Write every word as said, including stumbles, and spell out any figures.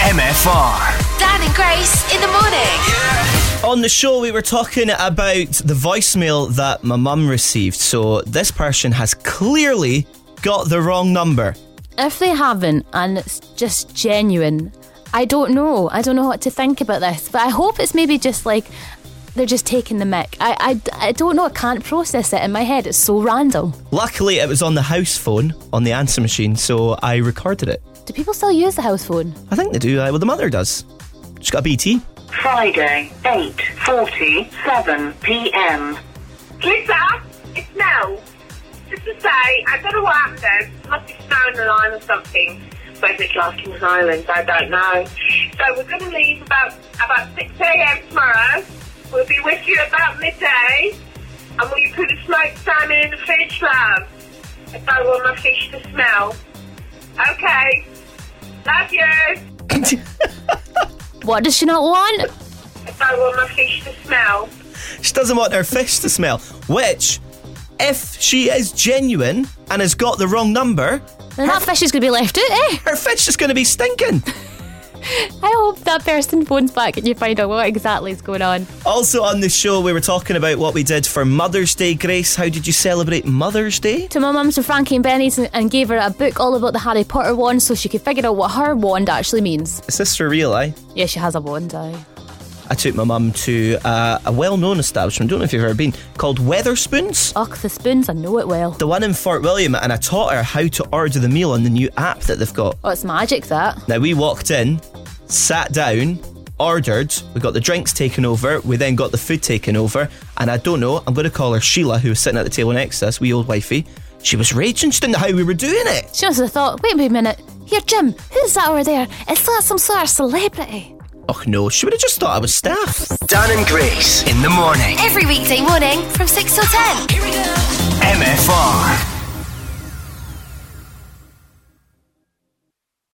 M F R. Dan and Grace in the morning. Yeah. On the show, we were talking about the voicemail that my mum received. So this person has clearly got the wrong number. If they haven't, and it's just genuine, I don't know. I don't know what to think about this. But I hope it's maybe just like they're just taking the mick. I, I, I don't know. I can't process it in my head. It's so random. Luckily, it was on the house phone, on the answer machine, so I recorded it. Do people still use the house phone? I think they do. Uh, well, the mother does. She's got a B T. Friday, eight forty-seven p.m. Lisa, it's Mel. Just to say, I don't know what happened there. Must be snow in the line or something. Basically, like Kings Island, I don't know. So we're going to leave about about six a.m. tomorrow. We'll be with you about midday. And will you put a smoked salmon in the fridge, love? If I want my fish to smell. Okay. Love you. What does she not want? If I want my fish to smell. She doesn't want her fish to smell. Which, if she is genuine and has got the wrong number, then that fish is going to be left out, eh? Her fish is going to be stinking. I hope that person phones back and you find out what exactly is going on. Also on the show, we were talking about what we did for Mother's Day. Grace, how did you celebrate Mother's Day? To my mum, to Frankie and Benny's, and gave her a book all about the Harry Potter wand so she could figure out what her wand actually means. Is this for real, eh? Yeah, she has a wand, aye. I took my mum to uh, a well-known establishment, don't know if you've ever been, called Wetherspoons. Ugh, the spoons, I know it well. The one in Fort William, and I taught her how to order the meal on the new app that they've got. Oh, it's magic, that. Now, we walked in, sat down, ordered, we got the drinks taken over, we then got the food taken over, and I don't know, I'm going to call her Sheila, who was sitting at the table next to us, wee old wifey. She was raging, she didn't know how we were doing it. She must have thought, wait a minute, here Jim, who's that over there? Is that some sort of celebrity? Oh no, she would have just thought I was staff. Dan and Grace in the morning. Every weekday morning from six till ten. Here we go. M F R.